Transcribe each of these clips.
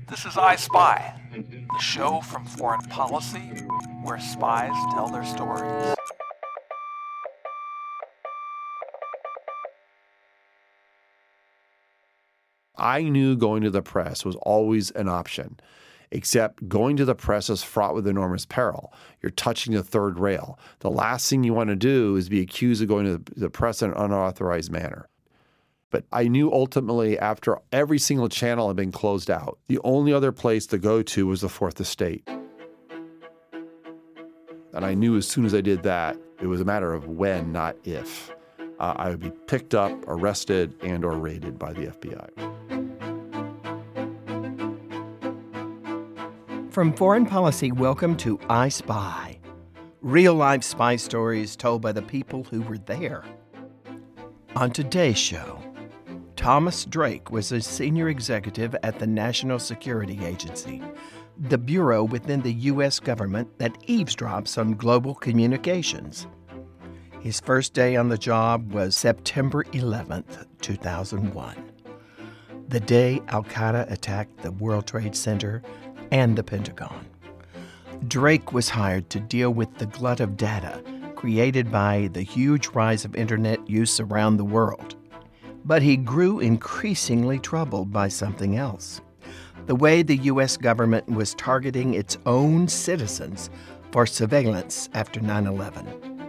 This is I Spy, the show from Foreign Policy where spies tell their stories. I knew going to the press was always an option, except going to the press is fraught with enormous peril. You're touching the third rail. The last thing you want to do is be accused of going to the press in an unauthorized manner. But I knew ultimately after every single channel had been closed out, the only other place to go to was the Fourth Estate. And I knew as soon as I did that, it was a matter of when, not if. I would be picked up, arrested, and or raided by the FBI. From Foreign Policy, welcome to I Spy. Real-life spy stories told by the people who were there. On today's show, Thomas Drake was a senior executive at the National Security Agency, the bureau within the U.S. government that eavesdrops on global communications. His first day on the job was September 11th, 2001, the day al-Qaeda attacked the World Trade Center and the Pentagon. Drake was hired to deal with the glut of data created by the huge rise of internet use around the world. But he grew increasingly troubled by something else: the way the U.S. government was targeting its own citizens for surveillance after 9/11.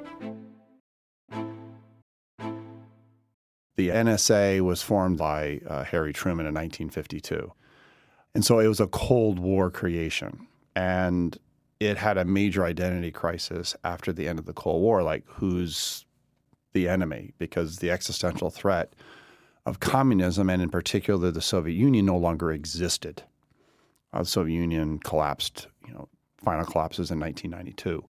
The NSA was formed by Harry Truman in 1952. And so it was a Cold War creation. And it had a major identity crisis after the end of the Cold War, like who's the enemy? Because the existential threat of communism, and in particular the Soviet Union, no longer existed. The Soviet Union collapsed, final collapses in 1992.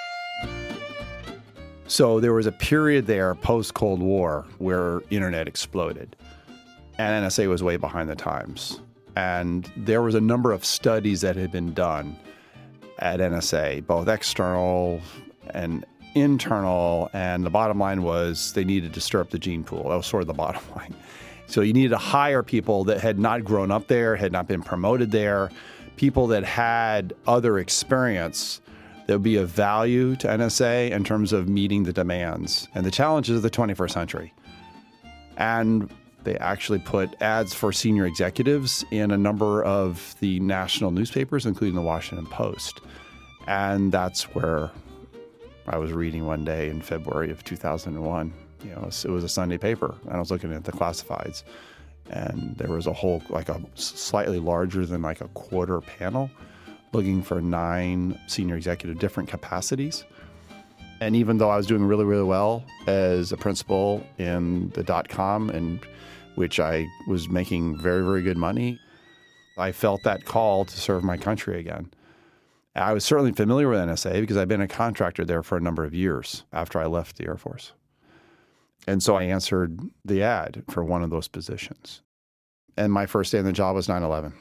So there was a period there post-Cold War where internet exploded, and NSA was way behind the times. And there was a number of studies that had been done at NSA, both external and internal, and the bottom line was they needed to stir up the gene pool. That was sort of the bottom line. So you needed to hire people that had not grown up there, had not been promoted there, people that had other experience that would be of value to NSA in terms of meeting the demands and the challenges of the 21st century. And they actually put ads for senior executives in a number of the national newspapers, including the Washington Post. And that's where I was reading one day in February of 2001. It was a Sunday paper, and I was looking at the classifieds. And there was a whole, like a slightly larger than like a quarter panel looking for 9 senior executive different capacities. And even though I was doing really, really well as a principal in the .com, in which I was making very, very good money, I felt that call to serve my country again. I was certainly familiar with NSA because I'd been a contractor there for a number of years after I left the Air Force. And so I answered the ad for one of those positions. And my first day on the job was 9/11.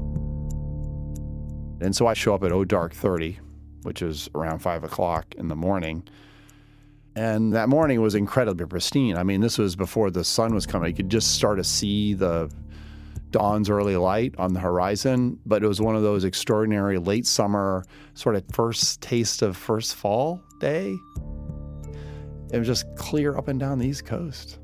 And so I show up at dark 30, which is around 5 o'clock in the morning. And that morning was incredibly pristine. I mean, this was before the sun was coming. You could just start to see the dawn's early light on the horizon, but it was one of those extraordinary late summer sort of first taste of first fall day. It was just clear up and down the East Coast.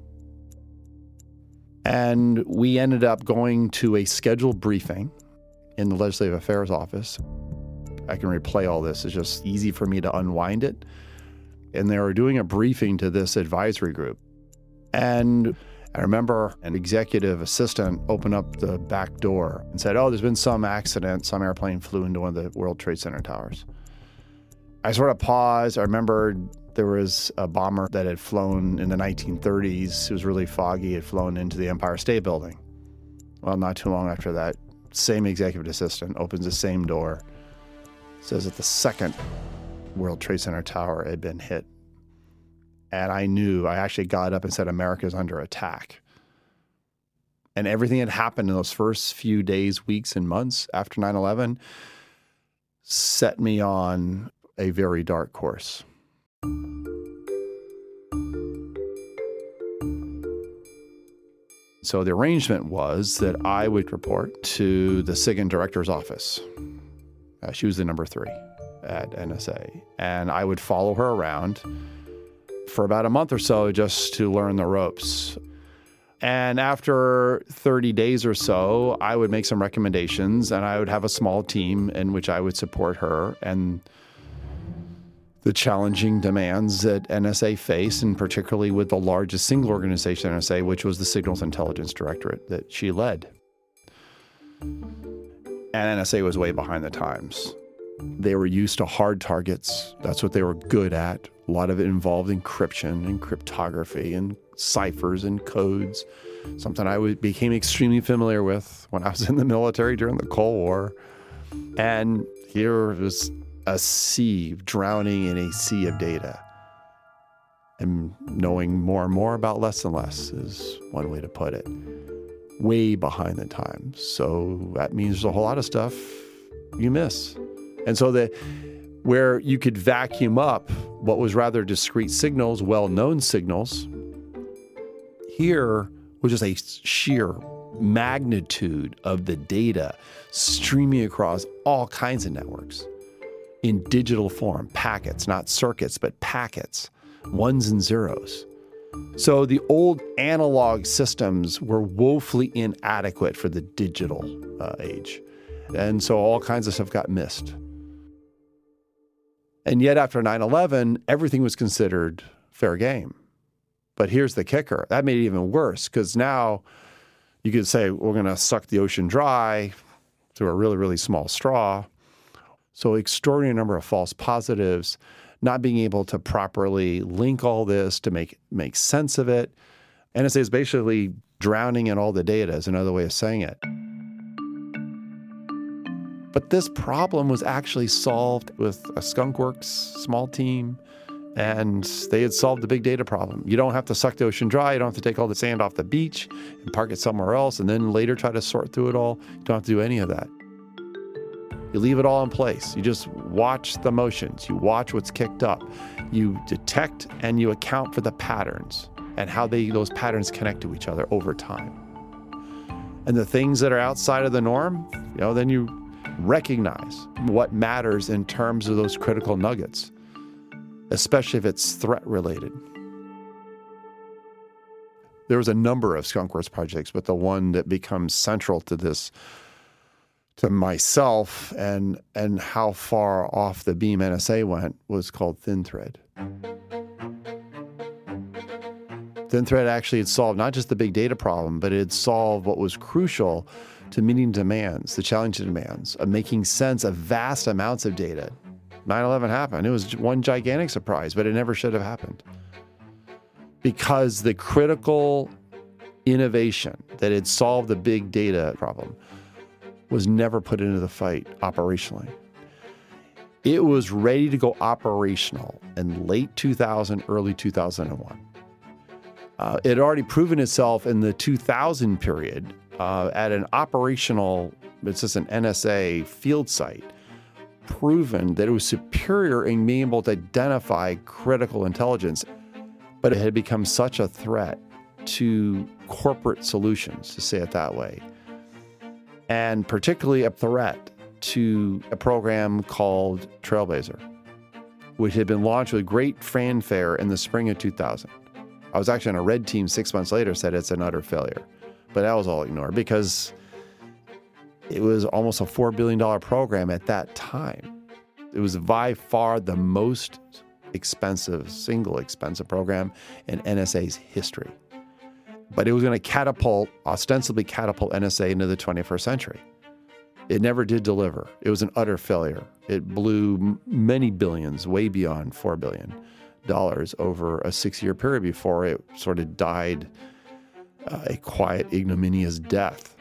And we ended up going to a scheduled briefing in the Legislative Affairs Office. I can replay all this. It's just easy for me to unwind it. And they were doing a briefing to this advisory group. And I remember an executive assistant opened up the back door and said, there's been some accident. Some airplane flew into one of the World Trade Center towers. I sort of paused. I remembered there was a bomber that had flown in the 1930s. It was really foggy. It had flown into the Empire State Building. Well, not too long after that, same executive assistant opens the same door, says that the second World Trade Center tower had been hit. And I actually got up and said, America's under attack. And everything that happened in those first few days, weeks, and months after 9/11 set me on a very dark course. So the arrangement was that I would report to the SIGINT director's office. She was the number 3 at NSA. And I would follow her around for about a month or so just to learn the ropes. And after 30 days or so, I would make some recommendations, and I would have a small team in which I would support her and the challenging demands that NSA face, and particularly with the largest single organization at NSA, which was the Signals Intelligence Directorate that she led. And NSA was way behind the times. They were used to hard targets. That's what they were good at. A lot of it involved encryption and cryptography and ciphers and codes, something I became extremely familiar with when I was in the military during the Cold War. And here was a sea, drowning in a sea of data. And knowing more and more about less and less is one way to put it. Way behind the times. So that means there's a whole lot of stuff you miss. And so where you could vacuum up what was rather discrete signals, well-known signals, here was just a sheer magnitude of the data streaming across all kinds of networks in digital form, packets, not circuits, but packets, ones and zeros. So the old analog systems were woefully inadequate for the digital age. And so all kinds of stuff got missed. And yet after 9/11, everything was considered fair game. But here's the kicker. That made it even worse, because now you could say, we're going to suck the ocean dry through a really, really small straw. So extraordinary number of false positives, not being able to properly link all this to make sense of it. NSA is basically drowning in all the data, is another way of saying it. But this problem was actually solved with a skunkworks small team, and they had solved the big data problem. You don't have to suck the ocean dry. You don't have to take all the sand off the beach and park it somewhere else and then later try to sort through it all. You don't have to do any of that. You leave it all in place. You just watch the motions. You watch what's kicked up. You detect and you account for the patterns and how those patterns connect to each other over time. And the things that are outside of the norm, then you recognize what matters in terms of those critical nuggets, especially if it's threat related. There was a number of skunkworks projects, but the one that becomes central to this, to myself and how far off the beam NSA went, was called ThinThread. ThinThread actually had solved not just the big data problem, but it had solved what was crucial to meeting demands, the challenging demands of making sense of vast amounts of data. 9/11 happened. It was one gigantic surprise, but it never should have happened. Because the critical innovation that had solved the big data problem was never put into the fight operationally. It was ready to go operational in late 2000, early 2001. It had already proven itself in the 2000 period at an operational, it's just an NSA field site, proven that it was superior in being able to identify critical intelligence, but it had become such a threat to corporate solutions, to say it that way, and particularly a threat to a program called Trailblazer, which had been launched with great fanfare in the spring of 2000. I was actually on a red team 6 months later, said it's an utter failure, but that was all ignored because it was almost a $4 billion program at that time. It was by far the most single expensive program in NSA's history. But it was going to ostensibly catapult NSA into the 21st century. It never did deliver. It was an utter failure. It blew many billions, way beyond $4 billion over a 6-year period before it sort of died a quiet, ignominious death.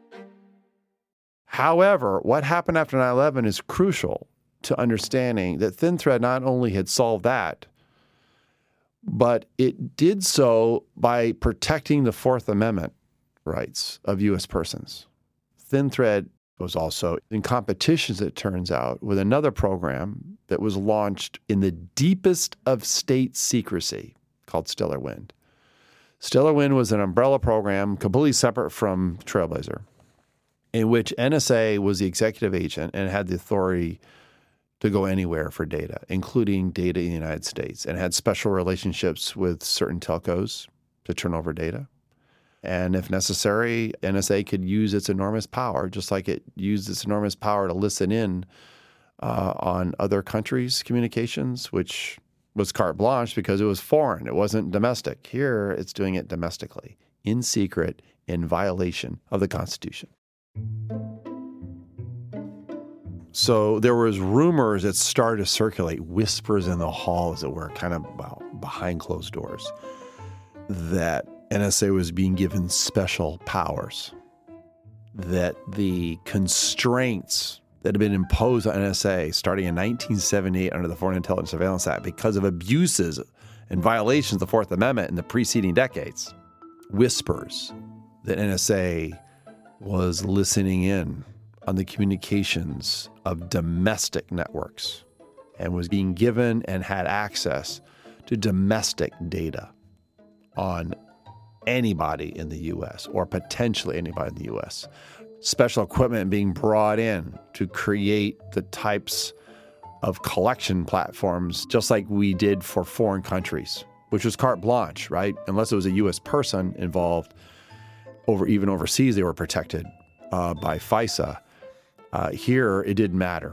However, what happened after 9/11 is crucial to understanding that ThinThread not only had solved that, but it did so by protecting the Fourth Amendment rights of U.S. persons. ThinThread was also in competitions, it turns out, with another program that was launched in the deepest of state secrecy called Stellar Wind. Stellar Wind was an umbrella program completely separate from Trailblazer, in which NSA was the executive agent and had the authority to go anywhere for data, including data in the United States, and had special relationships with certain telcos to turn over data. And if necessary, NSA could use its enormous power, just like it used its enormous power to listen in on other countries' communications, which was carte blanche because it was foreign. It wasn't domestic. Here, it's doing it domestically, in secret, in violation of the Constitution. So there was rumors that started to circulate, whispers in the hall, as it were, kind of behind closed doors, that NSA was being given special powers, that the constraints that had been imposed on NSA starting in 1978 under the Foreign Intelligence Surveillance Act because of abuses and violations of the Fourth Amendment in the preceding decades, whispers that NSA was listening in on the communications of domestic networks and was being given and had access to domestic data on anybody in the U.S. or potentially anybody in the U.S. Special equipment being brought in to create the types of collection platforms, just like we did for foreign countries, which was carte blanche, right? Unless it was a U.S. person involved, even overseas, they were protected by FISA. Here, it didn't matter.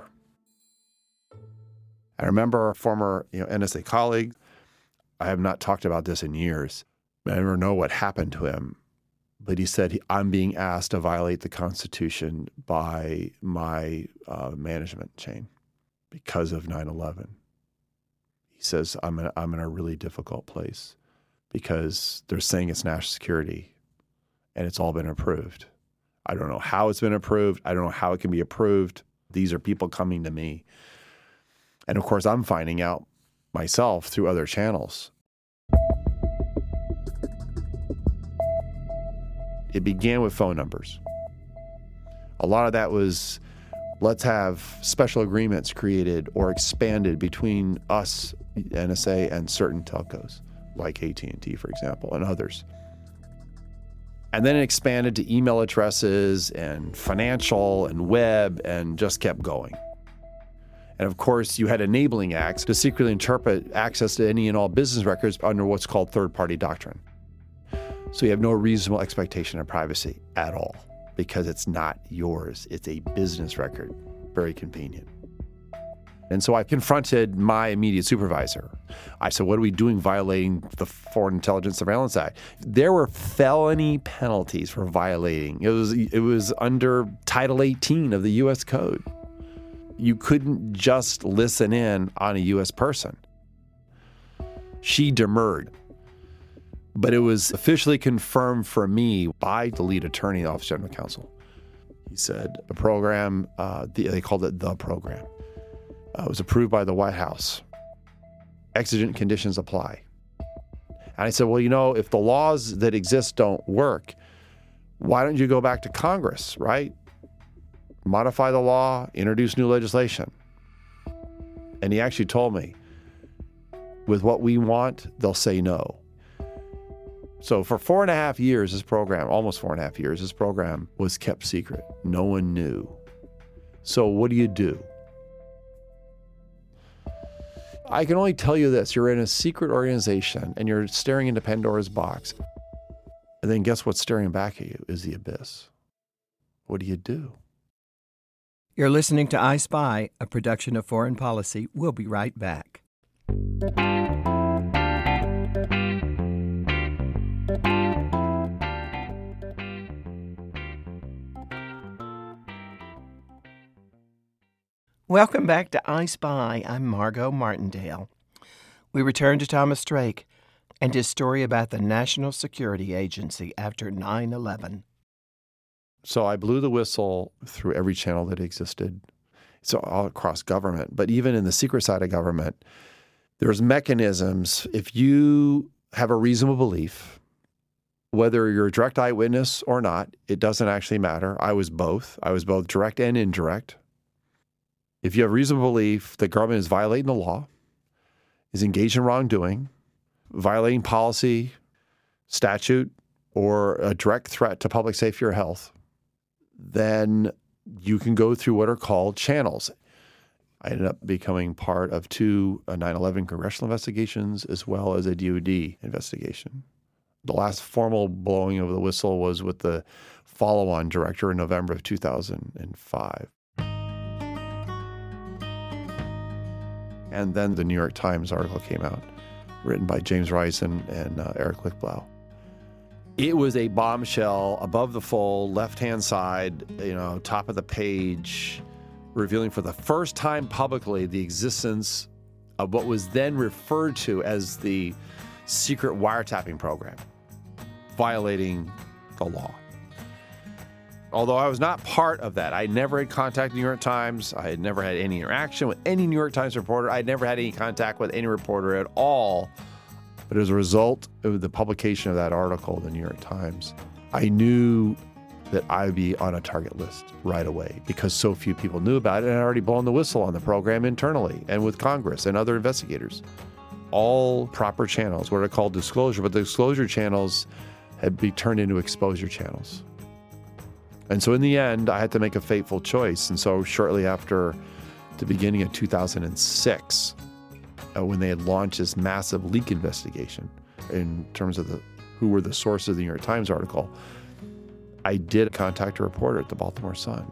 I remember a former NSA colleague, I have not talked about this in years. I never know what happened to him, but he said, I'm being asked to violate the Constitution by my management chain because of 9/11. He says, I'm in a really difficult place because they're saying it's national security and it's all been approved. I don't know how it's been approved. I don't know how it can be approved. These are people coming to me. And of course, I'm finding out myself through other channels. It began with phone numbers. A lot of that was, let's have special agreements created or expanded between us, NSA, and certain telcos, like AT&T, for example, and others. And then it expanded to email addresses and financial and web and just kept going. And of course, you had enabling acts to secretly interpret access to any and all business records under what's called third-party doctrine. So you have no reasonable expectation of privacy at all because it's not yours. It's a business record. Very convenient. And so I confronted my immediate supervisor. I said, what are we doing violating the Foreign Intelligence Surveillance Act? There were felony penalties for violating. It was under Title 18 of the U.S. Code. You couldn't just listen in on a U.S. person. She demurred. But it was officially confirmed for me by the lead attorney, the Office of General Counsel. He said the program, they called it the program. It was approved by the White House. Exigent conditions apply. And I said, well, if the laws that exist don't work, why don't you go back to Congress, right? Modify the law, introduce new legislation. And he actually told me, with what we want, they'll say no. So for 4.5 years, almost 4.5 years, this program was kept secret. No one knew. So what do? I can only tell you this. You're in a secret organization and you're staring into Pandora's box. And then guess what's staring back at you is the abyss. What do? You're listening to I Spy, a production of Foreign Policy. We'll be right back. Welcome back to I Spy. I'm Margot Martindale. We return to Thomas Drake and his story about the National Security Agency after 9/11. So I blew the whistle through every channel that existed. So all across government, but even in the secret side of government, there's mechanisms. If you have a reasonable belief, whether you're a direct eyewitness or not, it doesn't actually matter. I was both. I was both direct and indirect. If you have reasonable belief the government is violating the law, is engaged in wrongdoing, violating policy, statute or a direct threat to public safety or health, then you can go through what are called channels. I ended up becoming part of 2 9/11 congressional investigations as well as a DOD investigation. The last formal blowing of the whistle was with the follow-on director in November of 2005. And then the New York Times article came out, written by James Rice and Eric Lichtblau. It was a bombshell above the fold, left-hand side, top of the page, revealing for the first time publicly the existence of what was then referred to as the secret wiretapping program, violating the law. Although I was not part of that, I never had contacted the New York Times. I had never had any interaction with any New York Times reporter. I had never had any contact with any reporter at all. But as a result of the publication of that article in the New York Times, I knew that I'd be on a target list right away because so few people knew about it, and I'd already blown the whistle on the program internally and with Congress and other investigators. All proper channels, what are called disclosure, but the disclosure channels had been turned into exposure channels. And so in the end, I had to make a fateful choice. And so shortly after the beginning of 2006, when they had launched this massive leak investigation in terms of who were the sources of the New York Times article, I did contact a reporter at the Baltimore Sun.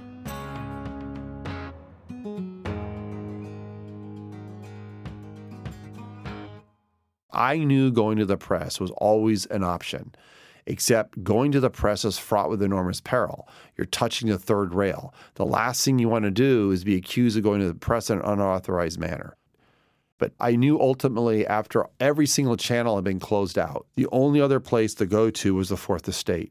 I knew going to the press was always an option, except going to the press is fraught with enormous peril. You're touching the third rail. The last thing you want to do is be accused of going to the press in an unauthorized manner. But I knew ultimately after every single channel had been closed out, the only other place to go to was the Fourth Estate.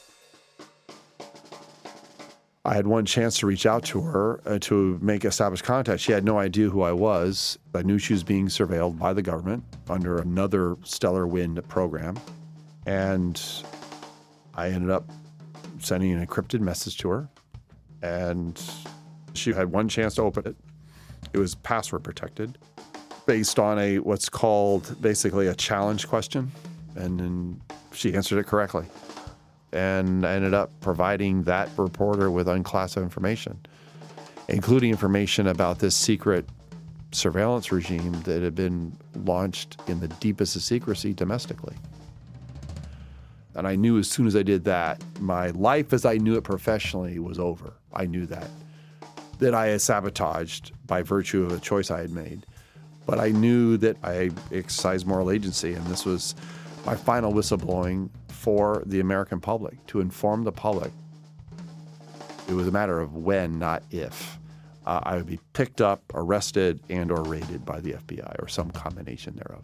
I had one chance to reach out to her to make established contact. She had no idea who I was. I knew she was being surveilled by the government under another Stellar Wind program. And I ended up sending an encrypted message to her. And she had one chance to open it. It was password protected, based on what's called basically a challenge question. And then she answered it correctly. And I ended up providing that reporter with unclassified information, including information about this secret surveillance regime that had been launched in the deepest of secrecy domestically. And I knew as soon as I did that, my life as I knew it professionally was over. I knew that I had sabotaged by virtue of a choice I had made. But I knew that I exercised moral agency, and this was my final whistleblowing for the American public, to inform the public. It was a matter of when, not if. I would be picked up, arrested, and or raided by the FBI, or some combination thereof.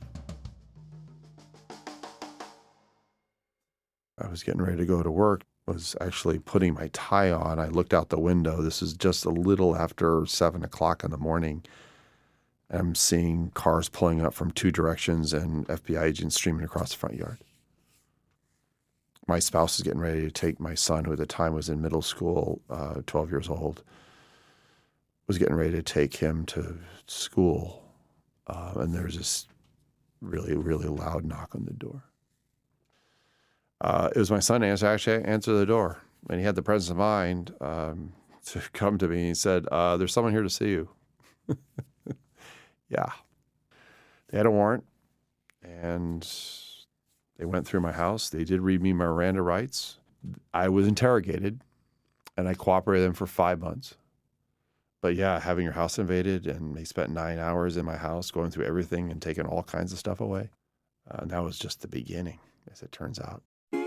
I was getting ready to go to work, was actually putting my tie on. I looked out the window. This is just a little after 7 o'clock in the morning. I'm seeing cars pulling up from two directions and FBI agents streaming across the front yard. My spouse is getting ready to take my son, who at the time was in middle school, 12 years old, was getting ready to take him to school. And there was this really, really loud knock on the door. It was my son actually answered the door. And he had the presence of mind to come to me. And he said, there's someone here to see you. Yeah. They had a warrant, and they went through my house. They did read me my Miranda rights. I was interrogated, and I cooperated with them for 5 months. But yeah, having your house invaded, and they spent 9 hours in my house going through everything and taking all kinds of stuff away. And that was just the beginning, as it turns out.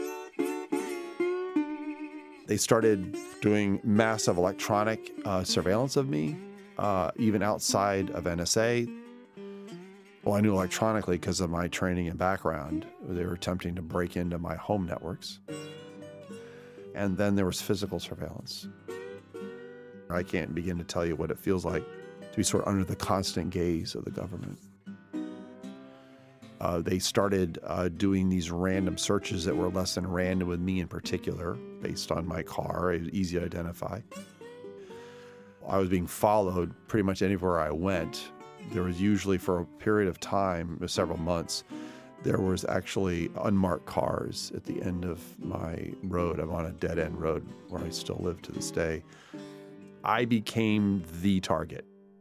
They started doing massive electronic surveillance of me, even outside of NSA. Well, I knew electronically because of my training and background. They were attempting to break into my home networks. And then there was physical surveillance. I can't begin to tell you what it feels like to be sort of under the constant gaze of the government. They started doing these random searches that were less than random with me in particular, based on my car. It was easy to identify. I was being followed pretty much anywhere I went. There was usually, for a period of time, several months, There was actually unmarked cars at the end of my road. I'm on a dead-end road where I still live to this day. I became the target.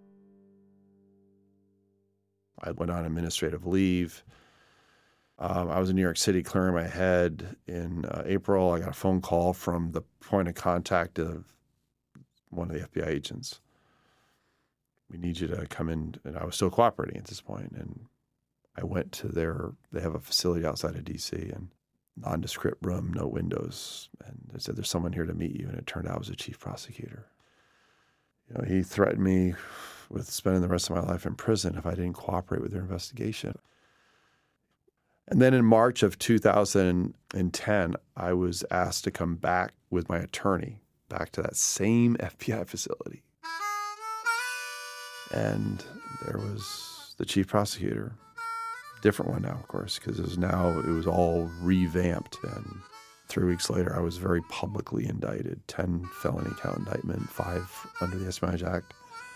I went on administrative leave. I was in New York City clearing my head in April. I got a phone call from the point of contact of one of the FBI agents. We need you to come in. And I was still cooperating at this point. And I went to they have a facility outside of D.C. and nondescript room, no windows. And they said, there's someone here to meet you. And it turned out I was the chief prosecutor. You know, he threatened me with spending the rest of my life in prison if I didn't cooperate with their investigation. And then in March of 2010, I was asked to come back with my attorney back to that same FBI facility. And there was the chief prosecutor, different one now, of course, because it was all revamped. And 3 weeks later, I was very publicly indicted, 10 felony count indictment, 5 under the Espionage Act,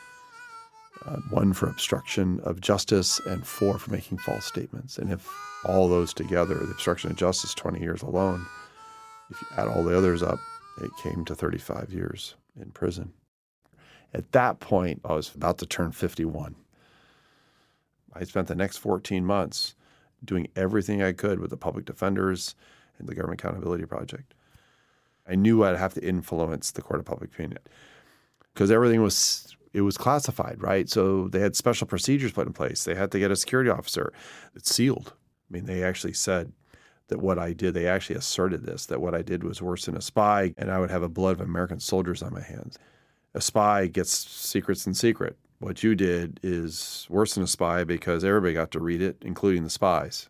1 for obstruction of justice, and 4 for making false statements. And if all those together, the obstruction of justice, 20 years alone, if you add all the others up, it came to 35 years in prison. At that point, I was about to turn 51. I spent the next 14 months doing everything I could with the public defenders and the Government Accountability Project. I knew I'd have to influence the court of public opinion because everything was classified, right? So they had special procedures put in place. They had to get a security officer. It's sealed. I mean, they actually said that what I did, they actually asserted this, that what I did was worse than a spy, and I would have the blood of American soldiers on my hands. A spy gets secrets in secret. What you did is worse than a spy because everybody got to read it, including the spies.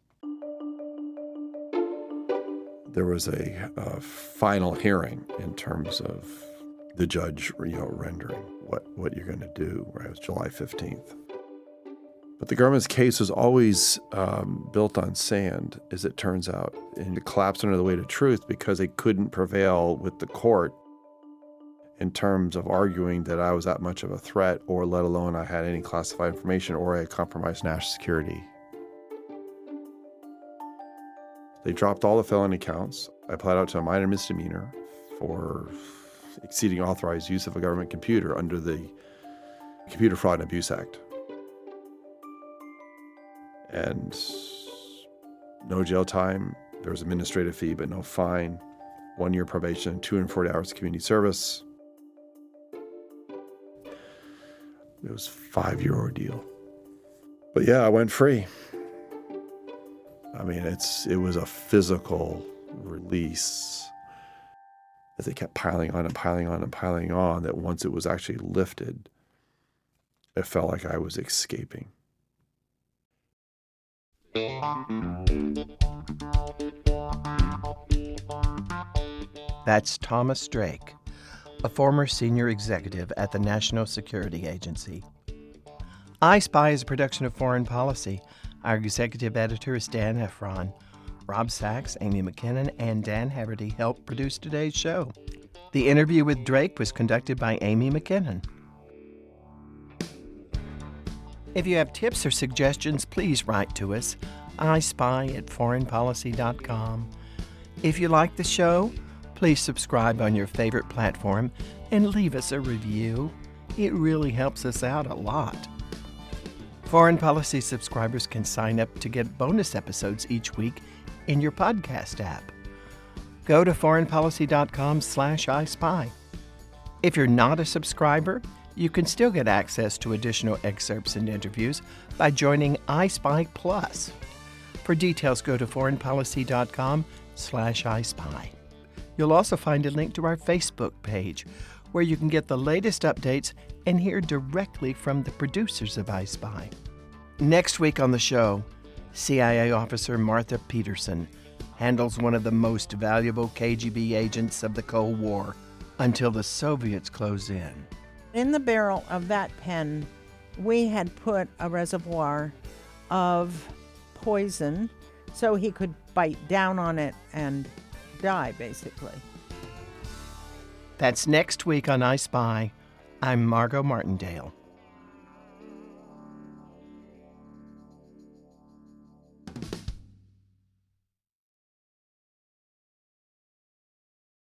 There was a final hearing in terms of the judge, rendering what you're going to do. Right? It was July 15th. But the government's case was always built on sand, as it turns out, and it collapsed under the weight of truth because they couldn't prevail with the court in terms of arguing that I was that much of a threat, or let alone I had any classified information or I had compromised national security. They dropped all the felony counts. I pled out to a minor misdemeanor for exceeding authorized use of a government computer under the Computer Fraud and Abuse Act. And no jail time. There was administrative fee, but no fine. 1 year probation, 240 hours of community service. It was a 5-year ordeal. But yeah, I went free. I mean, it was a physical release as they kept piling on and piling on and piling on, that once it was actually lifted, it felt like I was escaping. That's Thomas Drake, a former senior executive at the National Security Agency. I Spy is a production of Foreign Policy. Our executive editor is Dan Efron. Rob Sachs, Amy McKinnon, and Dan Haverty helped produce today's show. The interview with Drake was conducted by Amy McKinnon. If you have tips or suggestions, please write to us, ispy@foreignpolicy.com. If you like the show, please subscribe on your favorite platform and leave us a review. It really helps us out a lot. Foreign Policy subscribers can sign up to get bonus episodes each week in your podcast app. Go to foreignpolicy.com/ispy. If you're not a subscriber, you can still get access to additional excerpts and interviews by joining iSpy Plus. For details, go to foreignpolicy.com/ispy. You'll also find a link to our Facebook page, where you can get the latest updates and hear directly from the producers of iSpy. Next week on the show, CIA officer Martha Peterson handles one of the most valuable KGB agents of the Cold War until the Soviets close in. In the barrel of that pen, we had put a reservoir of poison so he could bite down on it and die, basically. That's next week on iSpy. I'm Margot Martindale.